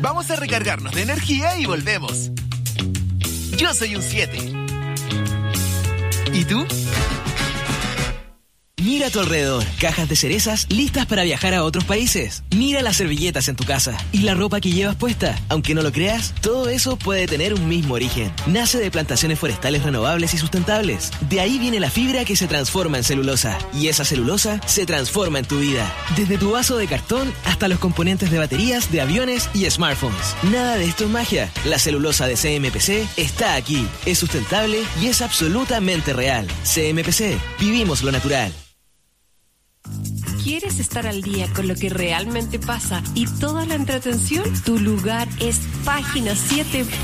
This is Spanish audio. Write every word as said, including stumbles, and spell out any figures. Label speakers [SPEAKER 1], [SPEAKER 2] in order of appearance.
[SPEAKER 1] Vamos a recargarnos de energía y volvemos. Yo soy un siete. ¿Y tú?
[SPEAKER 2] Mira a tu alrededor, cajas de cerezas listas para viajar a otros países. Mira las servilletas en tu casa y la ropa que llevas puesta. Aunque no lo creas, todo eso puede tener un mismo origen. Nace de plantaciones forestales renovables y sustentables. De ahí viene la fibra que se transforma en celulosa. Y esa celulosa se transforma en tu vida. Desde tu vaso de cartón hasta los componentes de baterías, de aviones y smartphones. Nada de esto es magia. La celulosa de C M P C está aquí. Es sustentable y es absolutamente real. C M P C. Vivimos lo natural.
[SPEAKER 3] ¿Quieres estar al día con lo que realmente pasa y toda la entretención? Tu lugar es Página siete.